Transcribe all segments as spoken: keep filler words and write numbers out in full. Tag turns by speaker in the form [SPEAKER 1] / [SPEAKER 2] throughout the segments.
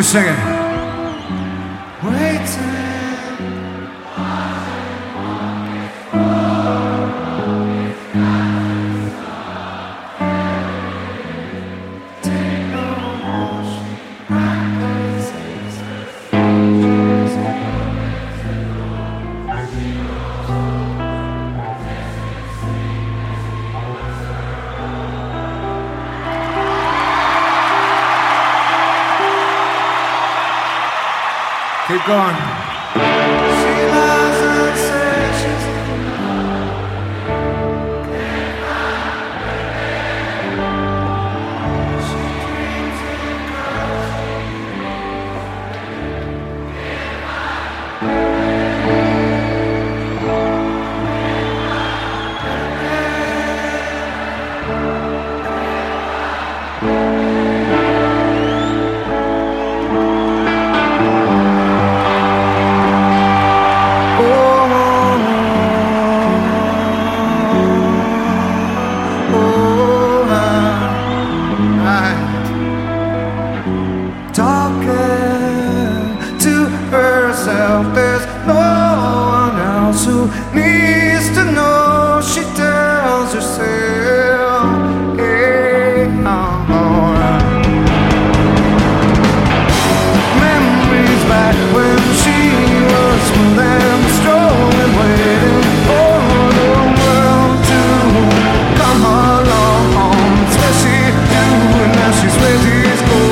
[SPEAKER 1] sing it. Keep going. There's no one else who needs to know. She tells herself, hey, I'm alright. Memories back when she was smooth and strong and waiting for the world to come along, especially you, and now she's ready to go.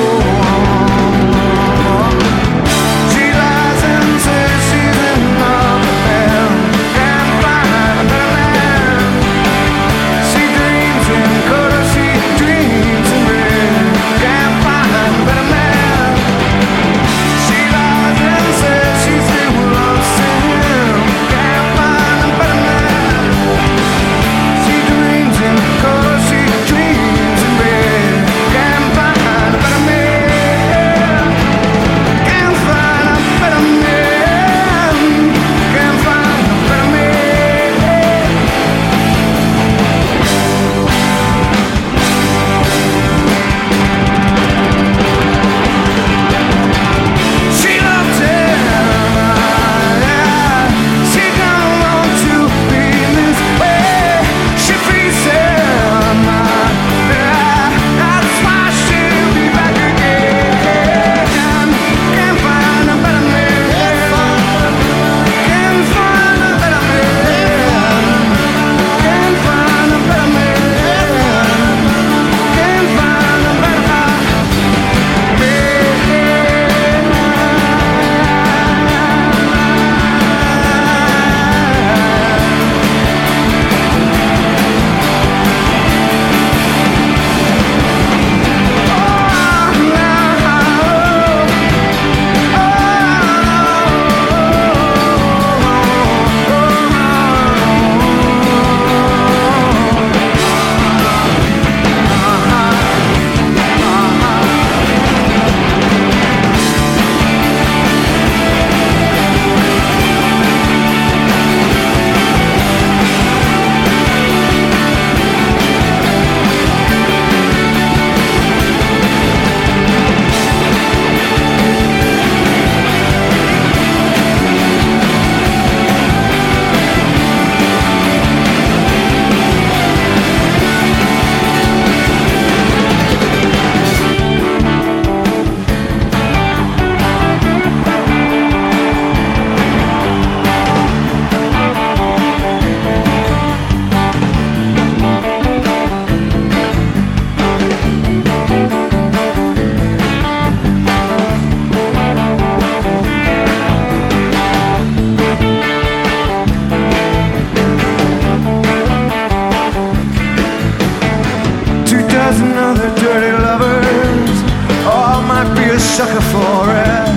[SPEAKER 1] Another dirty lovers, oh, I might be a sucker for it.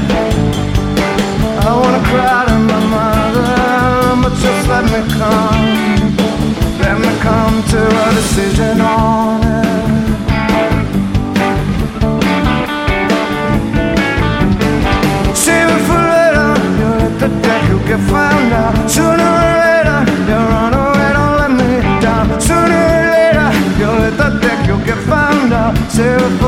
[SPEAKER 1] I wanna cry to my mother, but just let me come, let me come to a decision on it. Save it for later, you'll hit the deck, you'll get found out. Sooner or later, you'll run away, don't let me down. Sooner or later, you'll hit the deck, you'll get found out. Save it